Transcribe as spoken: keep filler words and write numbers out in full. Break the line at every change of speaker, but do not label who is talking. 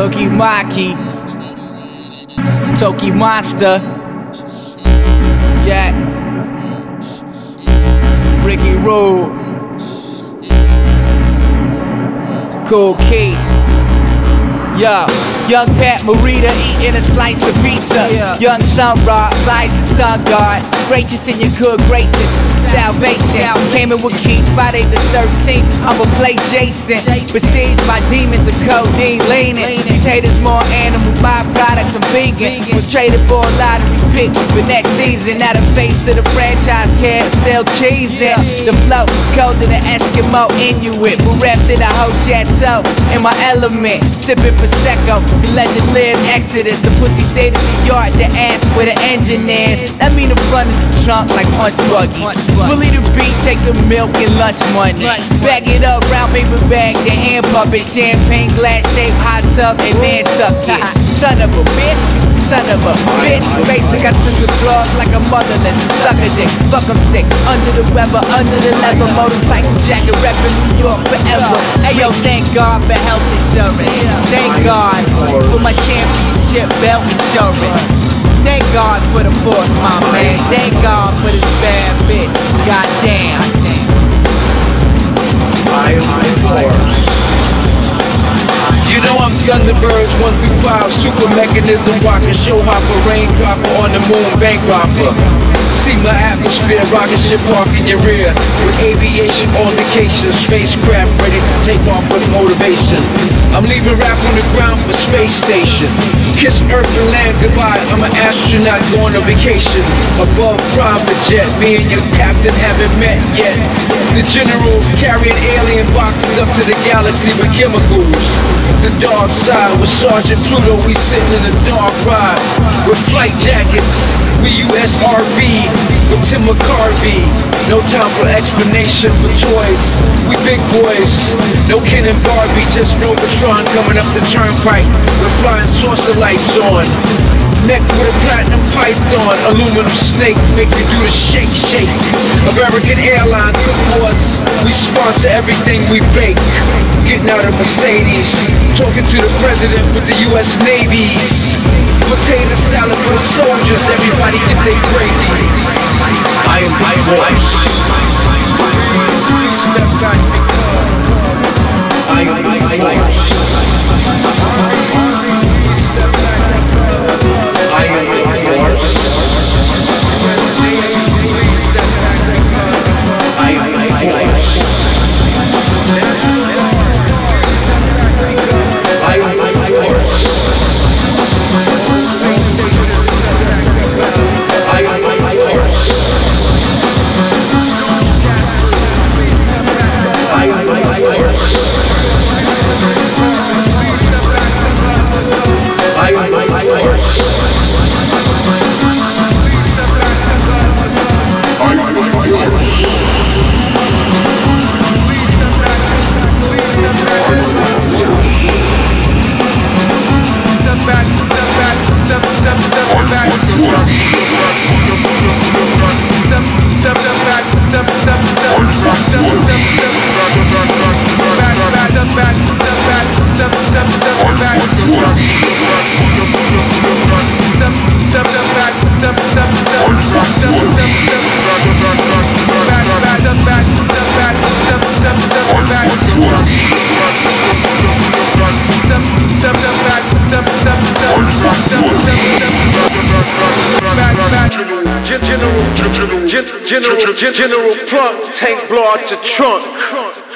Hookie Maki, Toki Monster, yeah, Ricky Road, Cool Keith, yo, young Pat Morita eating a slice of pizza, yeah. Young Sun Rock flies the sun guard, gracious in your good graces. Salvation came in with Keith Friday the thirteenth. I'ma play Jason. Besieged by demons of codeine leaning. These haters more animal byproducts. I'm vegan. Was traded for a lottery pick for next season. Now the face of the franchise cat still cheesing. The flow colder than Eskimo Inuit. Bereft in a whole chateau in my element. Sipping Prosecco. The legend lived Exodus. The pussy stayed in the yard. The ass where the engine is. That mean the front is the trunk like Punch Buggy. Bully the beat, take the milk and lunch money. Bag it up, round paper bag, the hand puppet. Champagne glass shaped hot tub and Nantucket. Son of a bitch, son of a bitch. Basic, I took the drugs like a motherless. Sucker dick, fuck I'm sick. Under the weather, under the leather. Motorcycle jacket, reppin' New York forever. Ayo, thank God for health insurance. Thank God for my championship belt insurance. Thank God for the force, my man. Thank God for this bad bitch. Goddamn.
I am the force. You know I'm Thunderbirds one through five, super mechanism walker, show hopper, raindropper on the moon, bank robber. See my atmosphere, rocket ship park in your rear. With aviation altercation, spacecraft ready to take off with motivation. I'm leaving rap on the ground for space station. Kiss Earth and land goodbye, I'm an astronaut going on vacation. Above private jet, me and your captain haven't met yet. The generals carrying alien boxes up to the galaxy with chemicals. The dark side with Sergeant Pluto, we sitting in a dark ride. With flight jackets, we U S R V. With Tim McCarvey, no time for explanation for toys. We big boys, no Ken and Barbie, just Robotron coming up the turnpike with flying saucer lights on. Neck with a platinum python, aluminum snake, make you do the shake, shake. American Airlines cook for us, we sponsor everything we bake. Getting out of Mercedes, talking to the president with the U S Navies. Potato salad for the soldiers, everybody get their gravy. I am the force. I am the force. I am the force. I am the force. I am the force. I am the force. I am the force. I am the force. I am the force. Step back, step back, step, step, step back. Step, step, step back, step, step, step, step, step, step, step, back, back, step back, step back, step, step, step back. Step, step, step back, step, step, step, step, step, step, back, back, step back, step back, step, step, step back. Step, step, step back, step, step, step, step, step, step, back, back. General, general, general, general, general, plunk, tank blow out your trunk.